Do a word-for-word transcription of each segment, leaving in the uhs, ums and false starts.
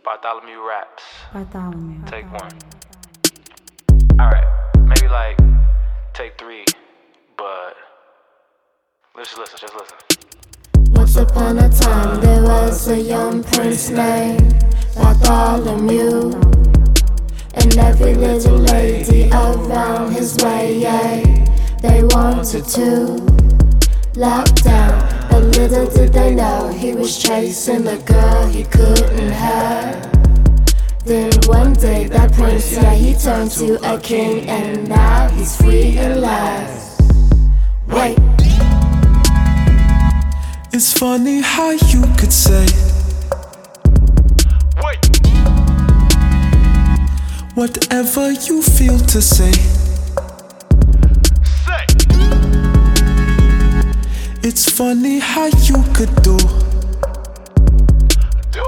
Bartholomew raps. Bartholomew. Take one. Alright, maybe like take three, but let's just listen, just listen. Once upon a time there was a young prince named Bartholomew, and every little lady around his way, yeah, they wanted to lock down. But little did they know he was chasing a girl he couldn't have. Then one day that prince, yeah, he turned to a king, and now he's free at last. Wait. It's funny how you could say Wait. whatever you feel to say. Say. It's funny how you could do Do.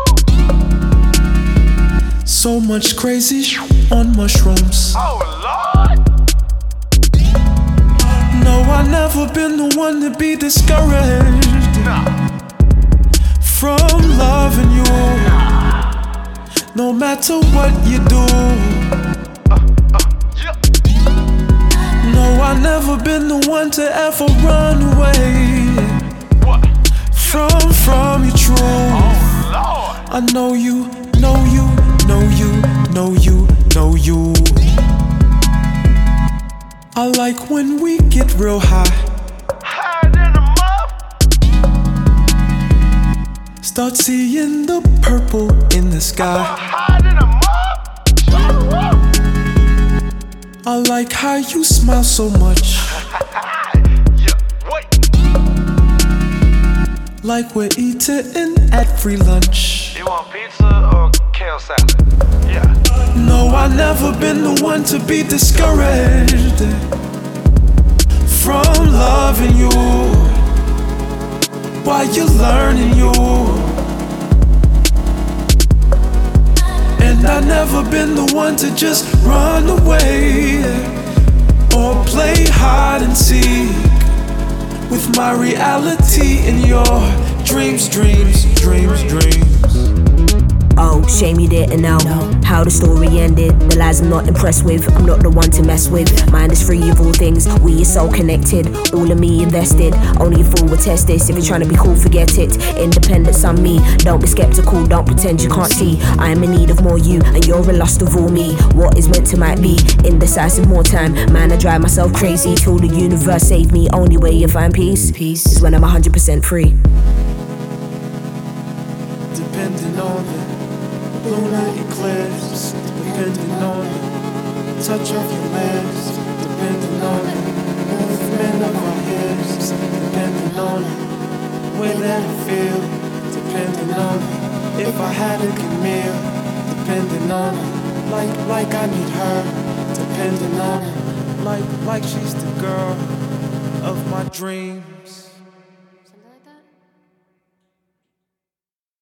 so much crazy sh- on mushrooms. Oh Lord. No, I've never been the one to be discouraged Nah. from loving you. No matter what you do. Yeah. No, I've never been the one to ever run away What? from from your truth. Oh Lord. I know you, know you, know you, know you, know you. I like when we get real high, Higher than a muff. start seeing the purple in the sky. Higher than a muff. I like how you smile so much, Yeah. Wait. like we're eating at free lunch. You want pizza or kale salad? Yeah. No, I've never been the one to be discouraged from loving you while you're learning you. And I've never been the one to just run away or play hide and seek with my reality in your dreams, dreams, dreams, dreams. Oh, shame you didn't know how the story ended. The lies I'm not impressed with, I'm not the one to mess with. Mind is free of all things, we are so connected. All of me invested, only a fool would test this. If you're trying to be cool, forget it. Independence on me, don't be skeptical, don't pretend you can't see. I am in need of more you, and you're a lust of all me. What is meant to might be, indecisive more time. Man, I drive myself crazy till the universe save me. Only way you find peace, peace is when I'm one hundred percent free. Depending on the lunar eclipse, depending on the touch of your lips, depending on the movement of our hips, depending on the way that I feel, depending on the if I had a good meal, depending on the like like I need her, depending on the like like she's the girl of my dreams.